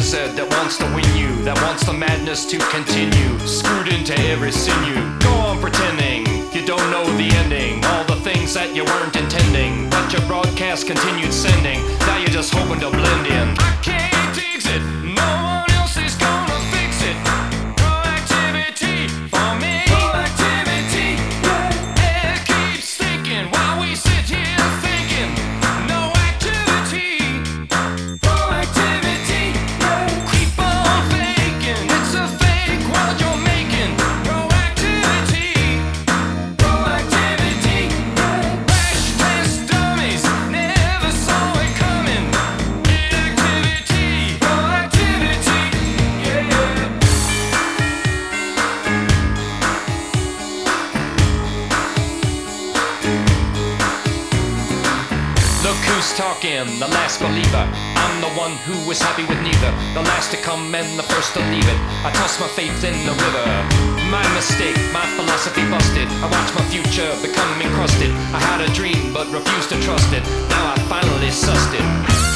wizard that wants to win you, that wants the madness to continue. Screwed into every sinew. Go on pretending you don't know the ending. All the things that you weren't intending, but your broadcast continued sending. Now you're just hoping to blend in. I can't exit. No one else is gonna fix it. Proactivity for me. Proactivity, yeah. It keeps thinking while we sit here thinking. No activity. Proactivity, yeah. Keep on faking. It's a fake world you're making. Proactivity. Proactivity, yeah. Crash test dummies never saw it coming. Inactivity. Proactivity, yeah. Look who's talking, the last believer. I'm the one who was happy with neither. The last to come and the first to leave it. I tossed my faith in the river. My mistake, my philosophy busted. I watched my future become encrusted. I had a dream but refused to trust it. Now I finally sussed it.